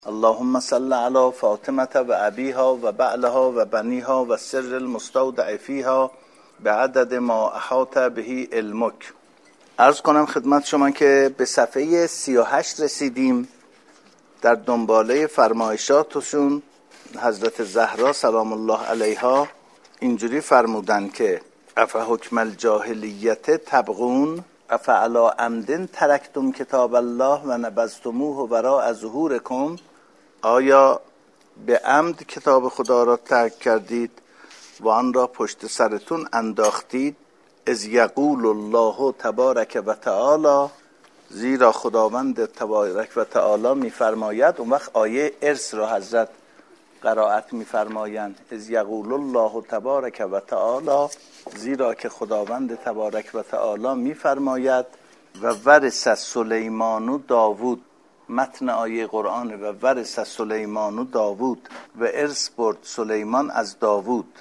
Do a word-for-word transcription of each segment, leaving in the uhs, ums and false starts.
اللهم صل علی فاطمه و ابیها و بعلها و بنیها و سر المستودع فیها به عدد ما احاط به علمک. عرض کنم خدمت شما که به صفحه سی و هشت رسیدیم. در دنباله فرمایشاتشون حضرت زهرا سلام الله علیها اینجوری فرمودن که افحکم الجاهلیت تبغون افعلا عمد ترکتم کتاب الله و نبذتموه وراء ظهورکم. آیا به عمد کتاب خدا را ترک کردید و آن را پشت سرتون انداختید؟ اذ یقول الله تبارک و تعالی، زیرا خداوند تبارک و تعالی میفرماید. اون وقت آیه ارث را حضرت قرائت میفرمایند. اذ یقول الله تبارک و تعالی، زیرا که خداوند تبارک و تعالی میفرماید و ورث سلیمان و داوود. متن آیه قرآن و ورث سلیمان و داوود و ارث برد سلیمان از داوود.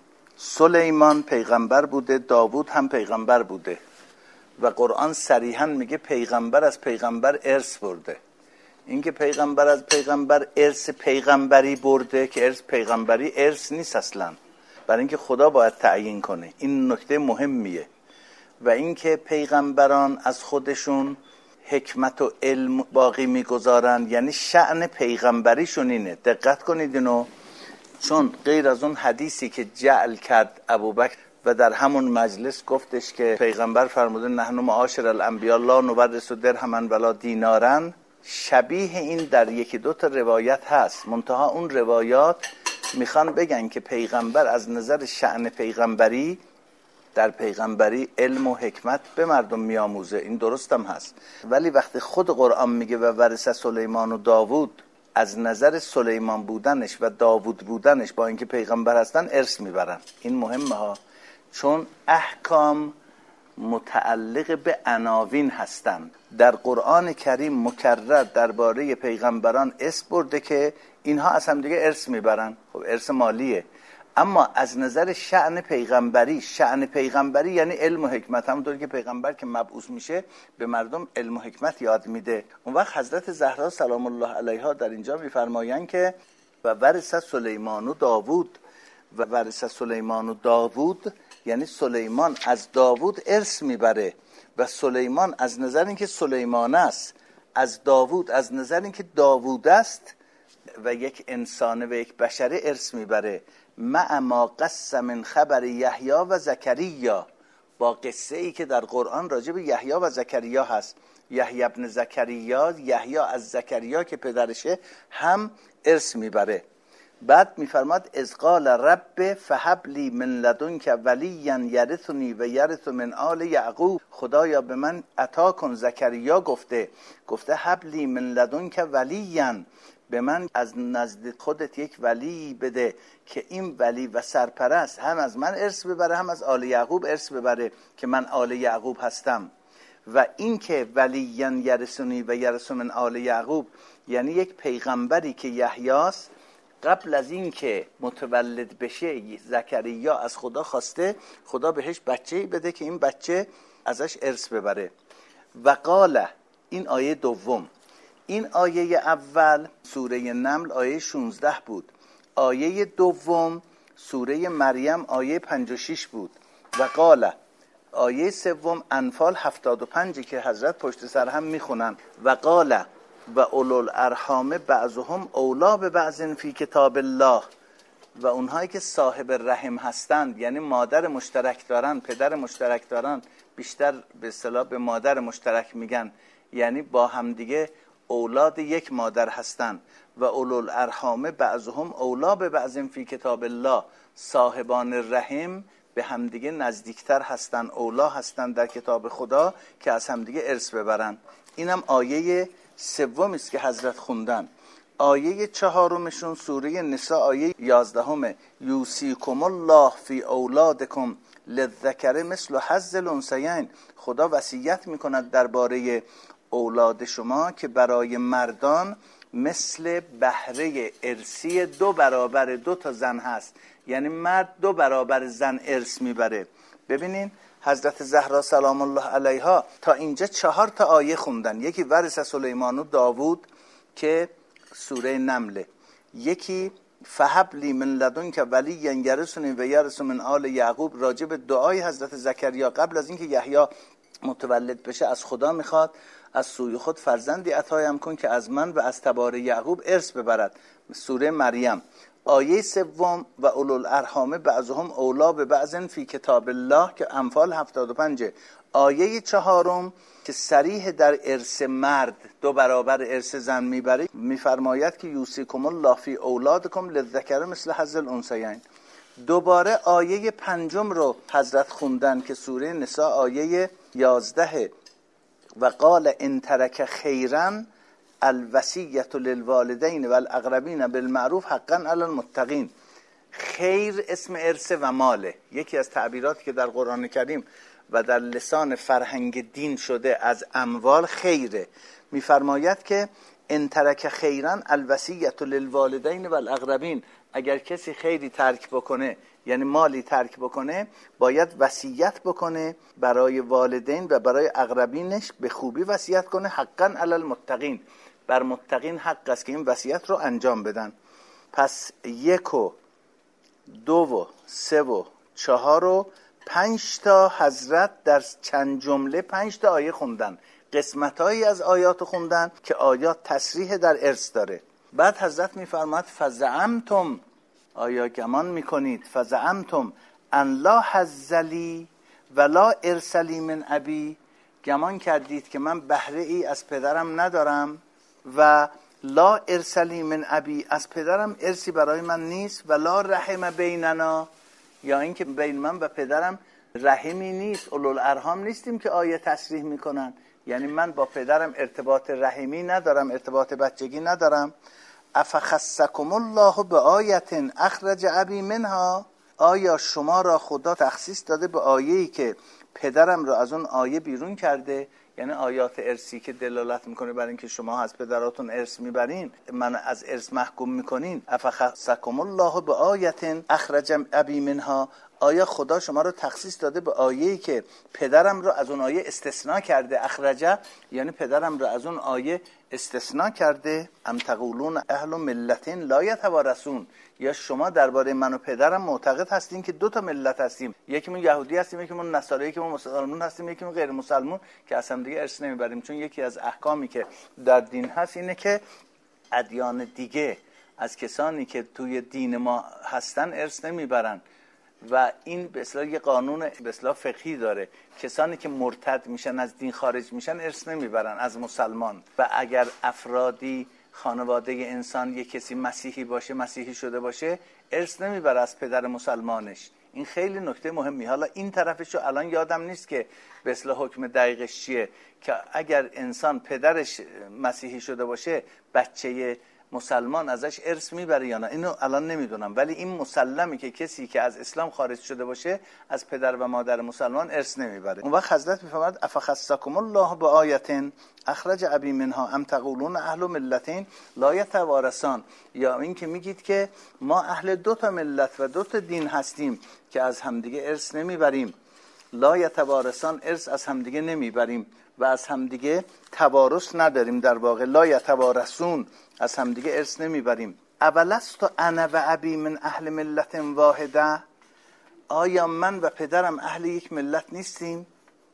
سلیمان پیغمبر بوده، داوود هم پیغمبر بوده و قرآن صریحا میگه پیغمبر از پیغمبر ارث برده. اینکه پیغمبر از پیغمبر ارث پیغمبری برده که ارث پیغمبری ارث نیست اصلا، برای اینکه خدا باید تعیین کنه. این نکته مهمیه. و اینکه پیغمبران از خودشون حکمت و علم باقی میگذارن، یعنی شأن پیغمبریشون اینه. دقت کنید اینو، چون غیر از اون حدیثی که جعل کرد ابوبکر و در همون مجلس گفتش که پیغمبر فرموده نحن معاشر الانبیاء لا نورث درهما ولا دینارا، شبیه این در یکی دو تا روایت هست. منتها اون روایات میخوان بگن که پیغمبر از نظر شأن پیغمبری در پیغمبری علم و حکمت به مردم میآموزه. این درست هم هست، ولی وقتی خود قرآن میگه و ورث سلیمان و داوود، از نظر سلیمان بودنش و داوود بودنش با اینکه پیغمبر هستن ارث میبرن. این مهمه ها، چون احکام متعلق به عناوین هستند. در قرآن کریم مکرر درباره پیغمبران اسم برده که اینها از هم دیگه ارث میبرن. خب ارث مالیه، اما از نظر شأن پیغمبری، شأن پیغمبری یعنی علم و حکمت. همونطور که پیغمبر که مبعوث میشه به مردم علم و حکمت یاد میده. اون وقت حضرت زهرا سلام الله علیها در اینجا میفرمایند که و ورث سلیمان و داوود و ورث سلیمان و داوود یعنی سلیمان از داوود ارث میبره و سلیمان از نظر اینکه سلیمان است، از داوود از نظر اینکه داوود است و یک انسان و یک بشر ارث میبره. مع ما قص من خبر یحیی و زکریا، با قصه ای که در قرآن راجع به یحیی و زکریا هست. یحیی ابن زکریا، یحیی از زکریا که پدرشه، هم ارث میبره. بعد میفرماد اذ قال رب فهب لی من لدنک ولیا یرثنی و یرث من آل یعقوب. خدایا به من عطا کن. زکریا گفته گفته هب لی من لدنک ولیا، به من از نزد خودت یک ولی بده که این ولی و سرپرست هم از من ارث ببره هم از آل یعقوب ارث ببره که من آل یعقوب هستم. و این که ولیاً یرثنی و یرث من آل یعقوب یعنی یک پیغمبری که یحیاست، قبل از این که متولد بشه زکریا از خدا خواسته خدا بهش بچه‌ای بده که این بچه ازش ارث ببره. و قال، این آیه دوم. این آیه اول سوره نمل آیه شانزده بود. آیه دوم سوره مریم آیه پنجاه و شش بود. و قال آیه سوم انفال هفتاد و پنج که حضرت پشت سر هم میخونن. و قال و اولو الارحام بعضهم اولی به بعض فی کتاب الله. و اونهایی که صاحب رحم هستند، یعنی مادر مشترک دارن، پدر مشترک دارن، بیشتر به اصطلاح به مادر مشترک میگن، یعنی با هم دیگه اولاد یک مادر هستند. و اولو الارحام بعضهم اولی به بعض فی کتاب الله، صاحبان رحم به همدیگه نزدیکتر هستن، اولا هستن در کتاب خدا که از همدیگه ارث ببرن. اینم آیه سومی است که حضرت خوندن. آیه چهارمشون سوره نساء آیه یازدهم یوصیکم الله فی اولادکم للذکر مثل حظ الانثیین. خدا وصیت میکند درباره اولاد شما که برای مردان مثل بهره ارثی دو برابر دو تا زن هست، یعنی مرد دو برابر زن ارث میبره. ببینین حضرت زهرا سلام الله علیها تا اینجا چهار تا آیه خوندن. یکی ورث سلیمان و داوود که سوره نمله. یکی فهبلی من لدنک ولی ینگرسونی و یرس من آل یعقوب، راجع به دعای حضرت زکریا قبل از اینکه یحیی متولد بشه از خدا میخواد از سوی خود فرزندی عطایم کن که از من و از تبار یعقوب ارث ببرد. سوره مریم. آیه سوم و اولو الارحام بعضهم اولا به بعض فی کتاب الله که انفال هفتاد و پنج. آیه چهارم که صریح در ارث مرد دو برابر ارث زن میبره، میفرماید که یوصیکم الله فی اولادکم للذکر مثل حظ الانثیین. دوباره آیه پنجم رو حضرت خوندن که سوره نساء آیه یازده و قال ان ترک خیرا الوصیة للوالدین والاقربین بالمعروف حقا علی المتقین. خیر اسم ارث و ماله. یکی از تعبیراتی که در قرآن کریم و در لسان فرهنگ دین شده از اموال خیره. میفرماید که ان ترک خیرا الوصیة للوالدین والاقربین، اگر کسی خیری ترک بکنه یعنی مالی ترک بکنه باید وصیت بکنه برای والدین و برای اقربینش، به خوبی وصیت کنه. حقا علی المتقین، بر متقین حق است که این وصیت رو انجام بدن. پس یک و دو و سه و چهار و پنج تا حضرت در چند جمله پنج تا آیه خوندن، قسمتایی از آیات خوندن که آیات تصریح در ارث داره. بعد حضرت میفرماد فزعمتم، آیا گمان میکنید، فزعمتم ان لا حظ لی ولا ارث لی من ابی، گمان کردید که من بهره ای از پدرم ندارم و لا ارث لی من ابی، از پدرم ارثی برای من نیست، و لا رحم بیننا، یا اینکه بین من و پدرم رحمی نیست، اولو الارحام نیستیم که آیه تصریح میکنن، یعنی من با پدرم ارتباط رحمی ندارم، ارتباط بچگی ندارم. افخصکم الله به آیت اخرج ابی منها، آیا شما را خدا تخصیص داده به آیه‌ای که پدرم را از اون آیه بیرون کرده، یعنی آیات ارثی که دلالت میکنه بر اینکه شما از پدراتون ارث میبرین، من از ارث محکوم میکنین. افخصکم الله به آیت اخرج ابی منها، آیا خدا شما رو تخصیص داده به آیه‌ای که پدرم رو از اون آیه استثناء کرده؟ اخرجه یعنی پدرم رو از اون آیه استثناء کرده. ام تقولون اهل ملت لا یتوارثون، یا شما درباره من و پدرم معتقد هستین که دو تا ملت هستیم، یکیمون یهودی هستیم، یکیمون نصارا، یکیمون مسلمان هستیم، یکیمون غیر مسلمان، که اصلا دیگه ارث نمیبریم. چون یکی از احکامی که در دین هست اینه که ادیان دیگه از کسانی که توی دین ما هستن ارث نمیبرن، و این به اصطلاح یه قانون به اصطلاح فقهی داره، کسانی که مرتد میشن از دین خارج میشن ارث نمیبرن از مسلمان. و اگر افرادی خانواده انسان یک کسی مسیحی باشه، مسیحی شده باشه، ارث نمیبره از پدر مسلمانش. این خیلی نکته مهمی. حالا این طرفشو الان یادم نیست که به اصطلاح حکم دقیقش چیه، که اگر انسان پدرش مسیحی شده باشه بچه مسلمان ازش ارث میبره یا نه، اینو الان نمیدونم، ولی این مسلمه که کسی که از اسلام خارج شده باشه از پدر و مادر مسلمان ارث نمیبره. اون وقت حضرت میفرماد افخصکم الله به آیت اخرج ابی منها ام تقولون اهل ملتین لا یتوارثان، یا این که میگید که ما اهل دو تا ملت و دو تا دین هستیم که از همدیگه ارث نمیبریم. لا یتوارثان، ارث از همدیگه نمیبریم و از همدیگه توارث نداریم، در واقع لا یتوارثون، از همدیگه ارث نمیبریم. اولست انا و ابی من اهل ملت واحده، آیا من و پدرم اهل یک ملت نیستیم؟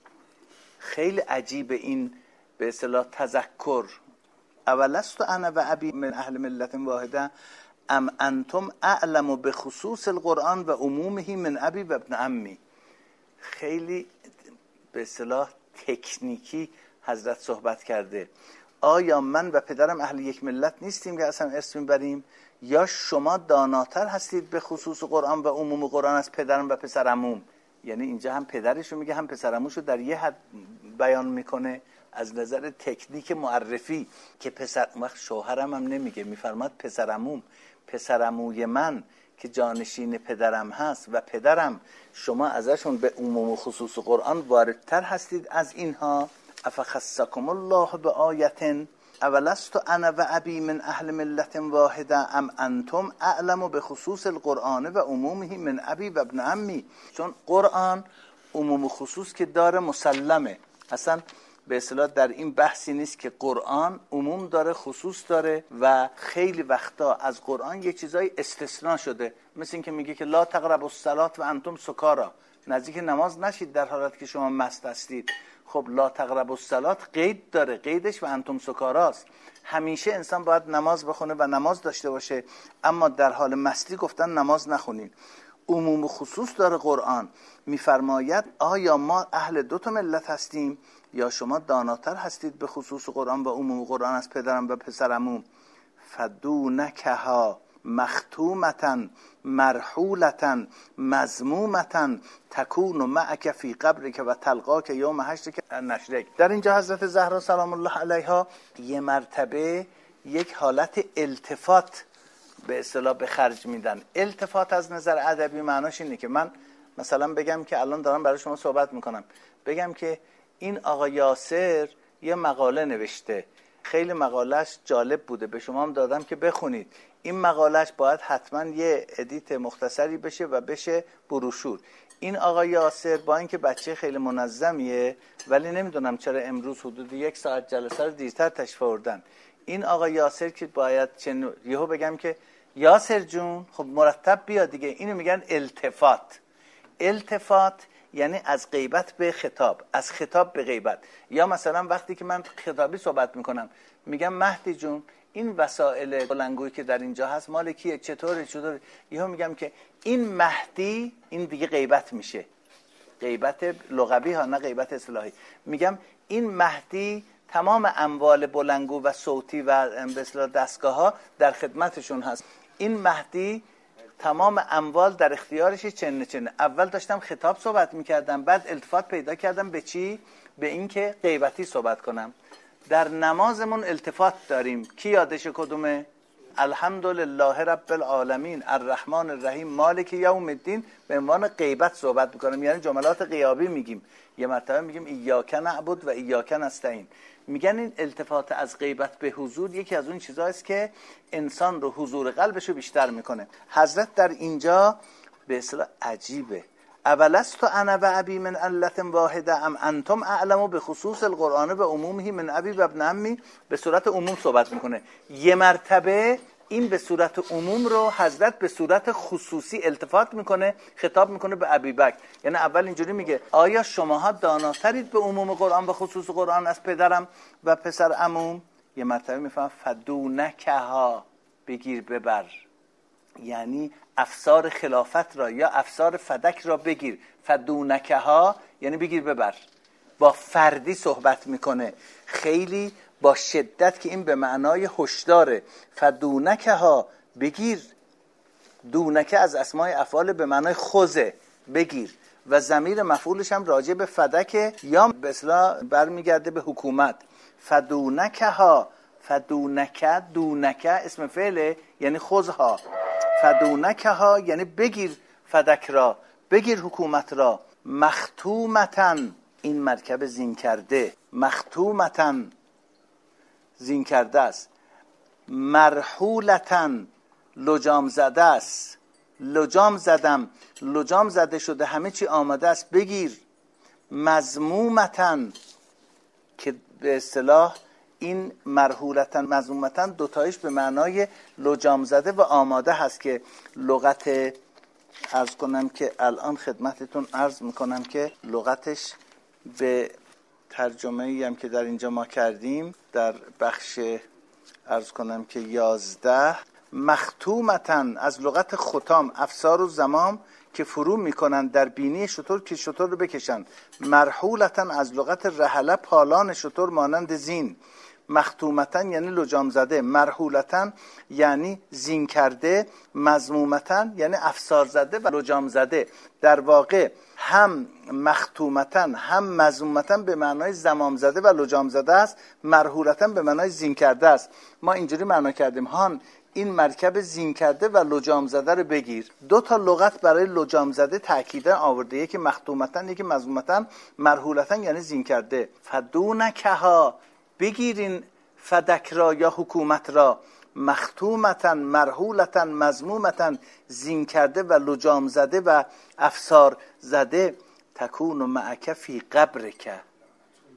خیلی عجیب این به اصطلاح تذکر. اولست انا و ابی من اهل ملت واحده ام انتم اعلم بخصوص القرآن و عمومه من ابی و ابن عمی. خیلی به اصطلاح تکنیکی حضرت صحبت کرده. آیا من و پدرم اهل یک ملت نیستیم که اصلا ارث میبریم، یا شما داناتر هستید به خصوص قرآن و عموم قرآن از پدرم و پسرعموم؟ یعنی اینجا هم پدرشو میگه هم پسرعموشو در یه حد بیان میکنه از نظر تکنیک معرفی، که پسر وقت شوهرم هم نمیگه، میفرماد پسرعموم، پسرعموی من که جانشین پدرم هست و پدرم، شما ازشون به عموم و خصوص قرآن واردتر هستید از اینها. افخصکم الله به آیت اولست انا و ابی من اهل ملت واحده ام انتم اعلم به خصوص القرآن و عمومه من ابی و ابن عمی. چون قرآن عموم و خصوص که داره مسلمه، اصلا به اصطلاح در این بحثی نیست که قرآن عموم داره خصوص داره و خیلی وقتا از قرآن یه چیزای استثناء شده، مثل این که میگه که لا تقربوا الصلاة و انتم سکارا، نزدیک نماز نشید در حالت که شما مست هستید. خب لا تقربوا الصلاة قید داره، قیدش و انتم سکاراست. همیشه انسان باید نماز بخونه و نماز داشته باشه، اما در حال مستی گفتن نماز نخونید. عموم و خصوص داره قرآن. میفرماید آیا ما اهل دو تا ملت هستیم یا شما داناتر هستید به خصوص قرآن و عموم قرآن از پدرم و پسرمون؟ فدونکها مختومتن مرحولتن مذمومتن تکون معک فی قبرک و تلقاک یوم حشرک نشرک. در اینجا حضرت زهرا سلام الله علیها یه مرتبه یک حالت التفات به اصطلاح به خرج میدن. التفات از نظر ادبی معناش اینه که من مثلا بگم که الان دارم برای شما صحبت میکنم، بگم که این آقا یاسر یه مقاله نوشته، خیلی مقالهش جالب بوده، به شما هم دادم که بخونید. این مقالهش باید حتما یه ادیت مختصری بشه و بشه بروشور. این آقا یاسر با اینکه بچه خیلی منظمیه ولی نمیدونم چرا امروز حدود یک ساعت جلسه رو دیرتر تشریف آوردن. این آقا یاسر که باید چنو یهو بگم که یاسر جون خب مرتب بیا دیگه، اینو میگن التفات. التفات یعنی از غیبت به خطاب، از خطاب به غیبت. یا مثلا وقتی که من خطابی صحبت میکنم میگم مهدی جون این وسایل بلنگویی که در اینجا هست مال کیه، چطوره چطوره، یهو میگم که این مهدی، این دیگه غیبت میشه، غیبت لغوی ها نه غیبت اصطلاحی. میگم این مهدی تمام اموال بلنگو و صوتی و به اصطلاح دستگاه ها در خدمتشون هست. این مهدی تمام اموال در اختیارش چنه چنه. اول داشتم خطاب صحبت میکردم، بعد التفات پیدا کردم به چی؟ به این که غیبتی صحبت کنم. در نمازمون التفات داریم، کی یادش کدومه؟ الحمدلله رب العالمین الرحمن الرحیم مالک یوم الدین. به عنوان غیبت صحبت میکنم، یعنی جملات غیابی میگیم. یه مرتبه میگیم ایاک نعبد و ایاک نستعین. میگن این التفات از غیبت به حضور یکی از اون چیزاست که انسان رو حضور قلبش رو بیشتر میکنه. حضرت در اینجا به اصطلاح عجیبه، اولست انا و ابی من علت واحده ام انتم اعلموا به خصوص القرآن به عمومه من ابی و ابن عمی. به صورت عموم صحبت میکنه. یه مرتبه این به صورت عموم رو حضرت به صورت خصوصی التفات میکنه، خطاب میکنه به ابی بکر. یعنی اول اینجوری میگه آیا شماها داناترید به عموم قرآن و خصوص قرآن از پدرم و پسر عموم؟ یه مرتبه میفهم فدونکها بگیر ببر، یعنی افسار خلافت را یا افسار فدک را بگیر. فدونکها یعنی بگیر ببر، با فردی صحبت میکنه، خیلی با شدت که این به معنای هشداره. فدونکها بگیر، دونکه از اسمای افعال به معنای خوزه، بگیر، و ضمیر مفعولش هم راجع به فدک یا به اصطلاح برمیگرده به حکومت. فدونکها، فدونکه، دونکه اسم فعله یعنی خوزها. فدونکها یعنی بگیر فدک را، بگیر حکومت را. مختومتن، این مرکب زین کرده، مختومتن زین کرده است. مرحولتن لجام زده است، لجام زدم، لجام زده شده، همه چی آماده است، بگیر. مذمومتن که به اصطلاح این مرحولتن مذمومتن دوتایش به معنای لجام زده و آماده هست که لغت عرض کنم که الان خدمتتون عرض میکنم که لغتش به ترجمه‌ای هم که در اینجا ما کردیم در بخش عرض کنم که یازده، مختومتن از لغت ختام، افسار و زمام که فرو میکنن در بینی شتر که شتر رو بکشن. مرحولتن از لغت رحله، پالان شتر مانند زین. مختومتن یعنی لجام زده، مرحولتن یعنی زین کرده، مذمومتن یعنی افسار زده و لجام زده. در واقع هم مختومتن هم مذمومتن به معنای زمام زده و لجام زده است، مرحولتن به معنای زین کرده است. ما اینجوری معنا کردیم هان این مرکب زین کرده و لجام زده رو بگیر. دو تا لغت برای لجام زده تأکیدا آورده، یکی مختومتن یکی مذمومتن. مرحولتن یعنی زین کرده. فدونکها بگیرین فدک را یا حکومت را. مختومتن، مرحولتن، مذمومتن، زین کرده و لجام زده و افسار زده. تکون معک فی قبرک،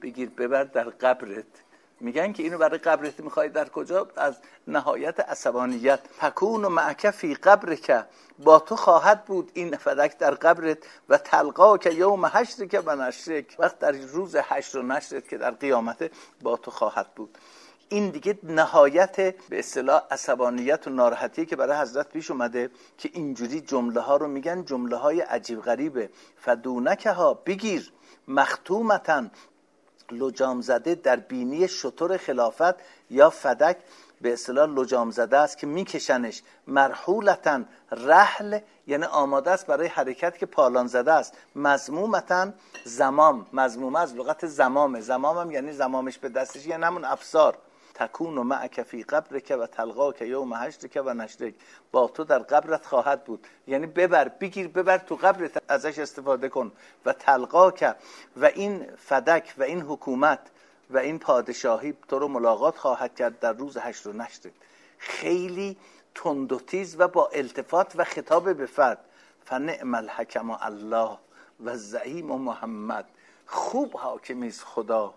بگیر ببر در قبرت. میگن که اینو برای قبرت میخوای در کجا؟ از نهایت عصبانیت. تکون و معک فی قبرک، با تو خواهد بود این فدک در قبرت، و تلقا که یوم حشرک و نشرک، وقت در روز حشر و نشرت که در قیامت با تو خواهد بود. این دیگه نهایت به اصطلاح عصبانیت و ناراحتی که برای حضرت پیش اومده که اینجوری جمله ها رو میگن، جمله های عجیب غریبه. فدونک ها، بگیر، مختومتن، لجام زده در بینی شتر خلافت، یا فدک به اصطلاح لجام زده است که میکشنش، مرحولتن، رحل یعنی آماده است برای حرکت که پالان زده است، مزمومتن، زمام، مزمومه از لغت زمامه، زمامم یعنی زمامش به دستش یعنی همون افسار. تکون و معک فی قبرک و تلقاک یوم حشرک و نشرک، با تو در قبرت خواهد بود، یعنی ببر، بگیر ببر تو قبرت، ازش استفاده کن. و تلقاک، و این فدک و این حکومت و این پادشاهی تو رو ملاقات خواهد کرد در روز حشر و نشرت. خیلی تند و تیز و با التفات و خطاب به فرد. فنعم الحکم الله و زعیم محمد، خوب حاکمی است خدا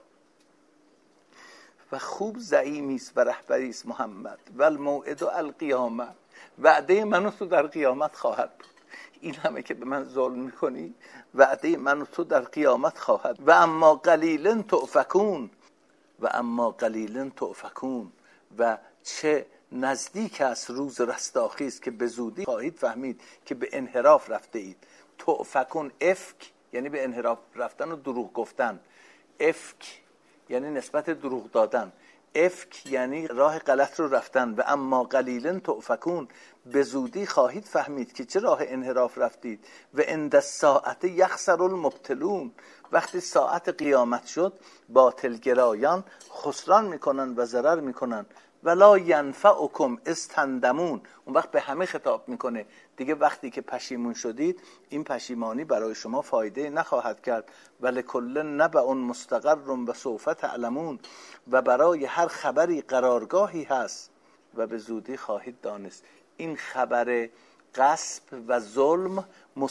و خوب زعیمی است و رهبری است محمد، و الموعد القیامه، وعده منو تو در قیامت خواهد بود. این همه که به من ظلم میکنی، وعده منو تو در قیامت خواهد. و اما قلیلا تؤفکون، و اما قلیلا تؤفکون، و چه نزدیک است روز رستاخیز که به زودی خواهید فهمید که به انحراف رفته اید. تؤفکون، افک یعنی به انحراف رفتن و دروغ گفتن، افک یعنی نسبت دروغ دادن، افک یعنی راه غلط رو رفتن. و اما قلیلا تؤفکون، به زودی خواهید فهمید که چه راه انحراف رفتید. و عند الساعه یخسر المبطلون، وقتی ساعت قیامت شد باطلگرایان خسران میکنن و ضرر میکنن. ولا ینفعکم اذ تندمون، اون وقت به همه خطاب میکنه دیگه، وقتی که پشیمون شدید این پشیمانی برای شما فایده نخواهد کرد. ولکل نبأ مستقر و سوف تعلمون، و برای هر خبری قرارگاهی هست و به زودی خواهید دانست. این خبر غصب و ظلم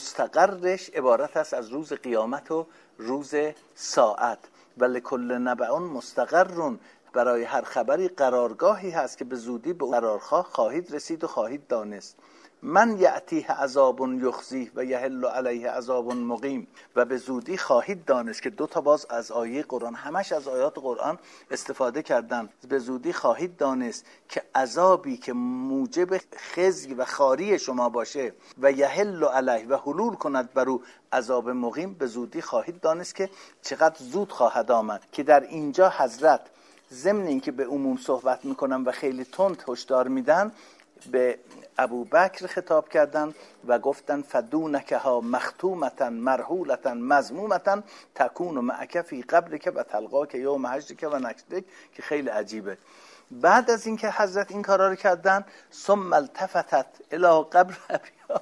مستقرش عبارت است از روز قیامت و روز ساعت. ولکل نبأ مستقر، برای هر خبری قرارگاهی هست که به زودی به قرارگاه خواهید رسید و خواهید دانست. من یأتیه عذاب یخزیه و یحل علیه عذاب مقیم، و به زودی خواهید دانست که دو تا باز از آیه قرآن، همش از آیات قرآن استفاده کردن. به زودی خواهید دانست که عذابی که موجب خزی و خاری شما باشه، و یحل علیه و حلول کند بر او عذاب مقیم، به زودی خواهید دانست که چقدر زود خواهد آمد. که در اینجا حضرت ضمن اینکه به عموم صحبت میکنن و خیلی تند هشدار میدن، به ابوبکر خطاب کردن و گفتن فدونکها مختومتا مرحولتا مذمومتا تکون معک فی قبرک و تلقاک یوم حشرک و نشرک، که خیلی عجیبه. بعد از اینکه حضرت این کارا رو کردن، ثم التفتت الی قبر ابیها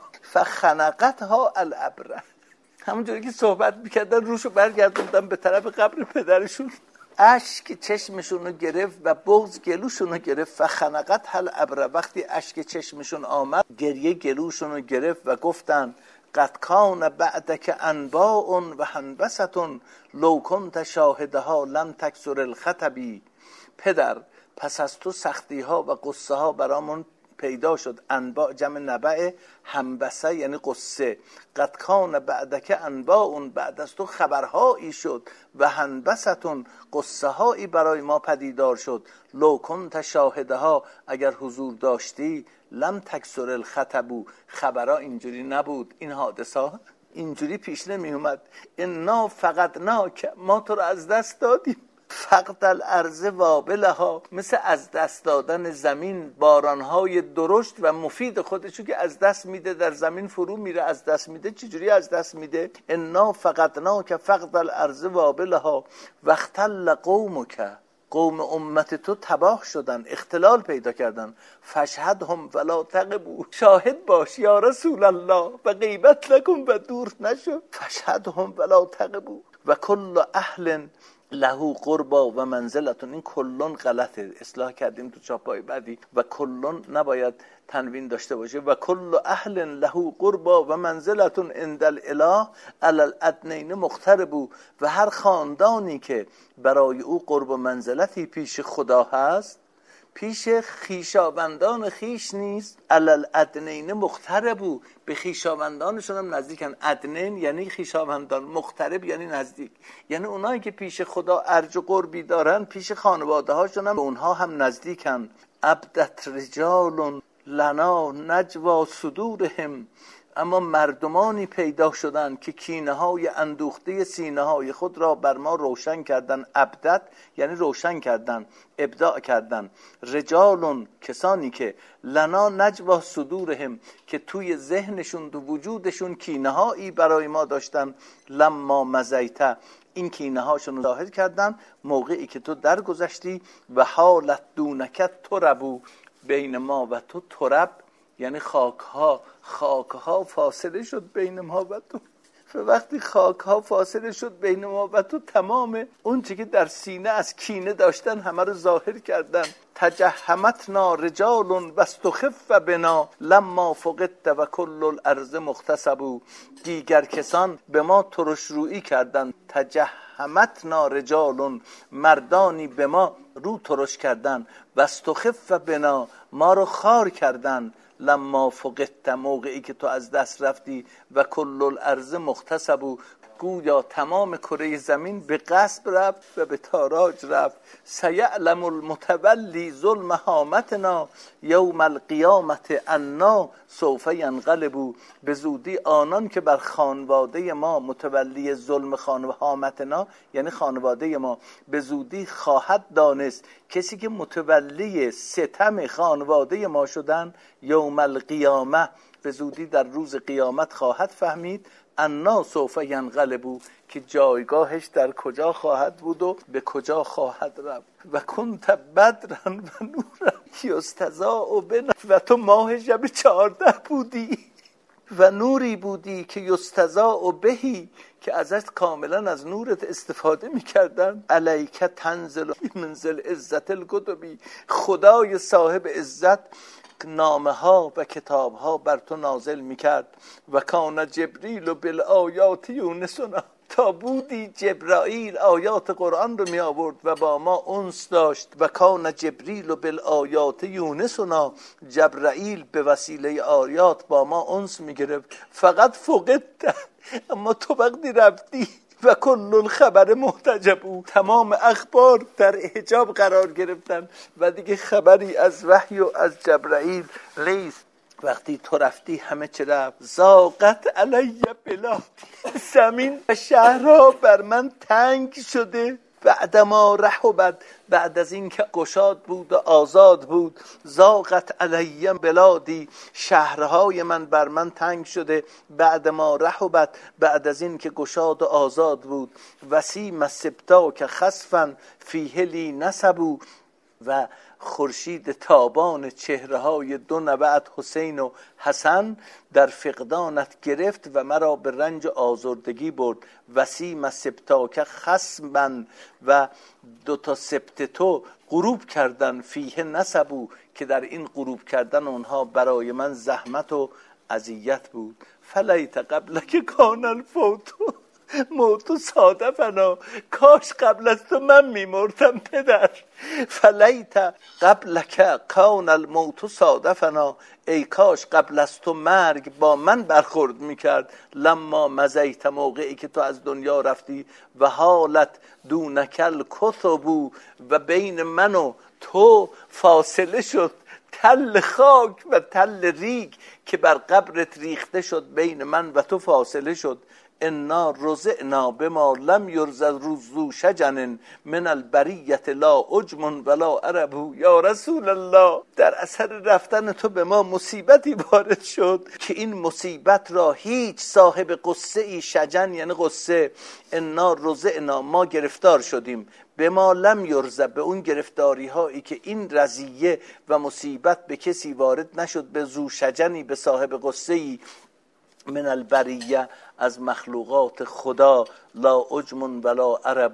فخنقتها الابره، همونجوری که صحبت میکردن روشو برگردوندن به طرف قبر پدرشون، اشک چشمشون رو گرفت و بغض گلوشون رو گرفت. فخنقت هل ابره، وقتی اشک چشمشون آمد گریه گلوشون رو گرفت و گفتن قد کان بعدک انباء و هنبستون لو کنت شاهدها لم تکسر الخطبی. پدر، پس از تو سختی ها و قصه ها برامون پیدا شد. انباء جمع نبع، هنبسه یعنی قصه. قد کان بعدک انباء، بعد از تو خبرهایی شد، و هنبستون قصه هایی برای ما پدیدار شد. لو کنت شاهدها، اگر حضور داشتی، لم تکسر الخطبو، خبرها اینجوری نبود، این حادثه اینجوری پیش نمی اومد. انا فقدناک، ما تو رو از دست دادیم. فقد الارض وابلها، مثل از دست دادن زمین بارانهای درشت و مفید خودشو که از دست میده، در زمین فرو میره از دست میده. چجوری از دست میده؟ انا فقدناک فقد الارض وابلها واختل قومک، قوم امت تو تباه شدن، اختلال پیدا کردن. فشهدهم ولا تغبوا، شاهد باش یا رسول الله و غیبت نکن و دور نشو. فشهدهم ولا تغبوا و کل اهل لهو قربا و منزلتون، این کلون غلطه، اصلاح کردیم تو چاپای بعدی و کلون نباید تنوین داشته باشه. و کل اهل لهو قربا و منزلتون عند الاله علی الادنین مقتربو، و هر خاندانی که برای او قرب و منزلتی پیش خدا هست، پیش خیشاوندان خیش نیست علی الادنین مقتربو، به خیشاوندانشون هم نزدیکن. ادنین یعنی خیشاوندان، مقترب یعنی نزدیک، یعنی اونایی که پیش خدا ارج و قربی دارن پیش خانواده هاشون هم به اونها هم نزدیکن. عبدت رجال لنا نجوا صدورهم، اما مردمانی پیدا شدند که کینه های اندوخته سینه های خود را بر ما روشن کردن. عبدت یعنی روشن کردن، ابداع کردن. رجالون کسانی که لنا نجوا صدورهم، که توی ذهنشون و وجودشون کینه هایی برای ما داشتن. لما مزیت، این کینه هاشون ظاهر کردن موقعی که تو درگذشتی. و حالت دونکت تربو، بین ما و تو ترب یعنی خاک ها، خاک ها فاصله شد بین ما و تو. وقتی خاک ها فاصله شد بین ما و تو، تمام اون چی که در سینه از کینه داشتن همه رو ظاهر کردن. تجهمتنا رجال و استخف بنا لما فقدت و کل الارض مغتصب، دیگر کسان به ما ترش رویی کردن. تجهمتنا رجال، مردانی به ما رو ترش کردن. و استخف بنا، ما رو خار کردن. لما فقدت، موقعی که تو از دست رفتی. و کل الارض مغتصب، گویا تمام کره زمین به غصب رفت و به تاراج رفت. سیعلم المتولی ظلم هامتنا یوم القیامت انا سوف ینقلبوا، به زودی آنان که بر خانواده ما متولی ظلم هامتنا یعنی خانواده ما، به زودی خواهد دانست، کسی که متولی ستم خانواده ما شدن، یوم القیامه به زودی در روز قیامت خواهد فهمید. انا سوف ینقلبوا، که جایگاهش در کجا خواهد بود و به کجا خواهد رفت. و کنت بدرا و نورا یستضاء بنا، و تو ماه شب چهارده بودی و نوری بودی که یستضاء بهی، که ازش کاملا از نورت استفاده میکردن. علیک تنزل منزل عزت الکتبی، خدای صاحب عزت نامه ها و کتاب ها بر تو نازل میکرد. و کان جبریل و بالآیات یونسنا، تا بودی جبرائیل آیات قرآن رو می آورد و با ما انس داشت. و کان جبریل و بالآیات یونسنا، جبرائیل به وسیله آیات با ما انس می گرفت. فقط فقدت، اما تو وقتی رفتی. و کل الخبر محتجب، تمام اخبار در حجاب قرار گرفتن و دیگه خبری از وحی و از جبرائیل نیست. وقتی تو رفتی همه چه رفت. زاغت علی بلادی، زمین و شهرها بر من تنگ شده. بعدما رحبت، بعد از این که گشاد بود و آزاد بود. زاغت علی بلادی، شهرهای من بر من تنگ شده. بعدما رحبت، بعد از این که گشاد و آزاد بود. وسیم سبتا که خسفا فیه لی نسبو، و خورشید تابان چهره های دو نوه‌ات حسین و حسن در فقدانت گرفت و مرا به رنج آزردگی برد. وسیم سبتاک خصما، و دو تا سبت تو غروب کردن. فیه نسبو، که در این غروب کردن اونها برای من زحمت و اذیت بود. فلیت قبلک کان الفوتو موتو صادفنا، کاش قبل از تو من میمردم پدر. فلیت قبلک کان الموت صادفنا، ای کاش قبل از تو مرگ با من برخورد میکرد. لما مزیت، موقعی که تو از دنیا رفتی. و حالت دونکل کثبو، و بین من و تو فاصله شد تل خاک و تل ریگ که بر قبرت ریخته شد، بین من و تو فاصله شد. انا رزعنا بما لم یرز ذو شجن من البریت لا عجم ولا عرب. یا رسول الله، در اثر رفتن تو به ما مصیبتی وارد شد که این مصیبت را هیچ صاحب قصه ای، شجن یعنی قصه، انا رزعنا، ما گرفتار شدیم، به ما لم یرز، به اون گرفتاری هایی که این رضیه و مصیبت به کسی وارد نشد، به ذو شجنی، به صاحب قصه ای، من البریه، از مخلوقات خدا، لا عجم ولا عرب،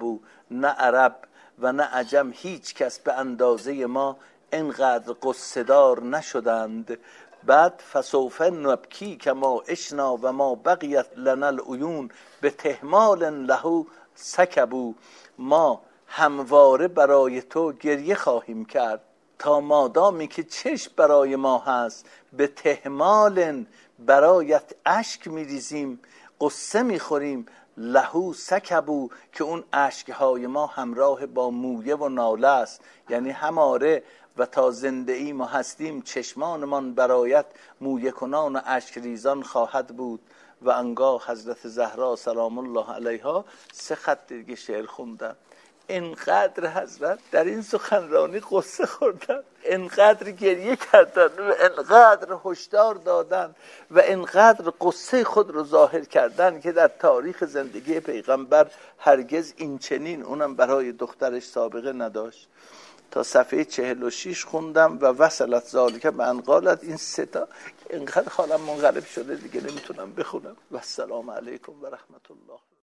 نه عرب و نه عجم هیچ کس به اندازه ما اینقدر قصه دار نشدند. بعد فسوف نبکی کما اشنا و ما بقیت لنا العیون به تهمال له سکبو، ما همواره برای تو گریه خواهیم کرد تا مادامی که چشم برای ما هست، به تهمال برایت اشک میریزیم، قصه میخوریم، لهو سکبو که اون اشکهای ما همراه با مویه و ناله است. یعنی هماره و تا زنده ایم و هستیم چشمانمان برایت مویه کنان و اشک ریزان خواهد بود. و انگاه حضرت زهرا سلام الله علیها سه خط دیگه شعر خوندن. اینقدر حضرت در این سخنرانی قصه خوردن، اینقدر گریه کردن و اینقدر هشدار دادن و اینقدر قصه خود رو ظاهر کردن که در تاریخ زندگی پیغمبر هرگز این چنین اونم برای دخترش سابقه نداشت. تا صفحه چهل و شش خوندم و وصلت ذالک به ان قالت. این سه تا اینقدر حالم منقلب شده دیگه نمیتونم بخونم. و السلام علیکم و رحمت الله.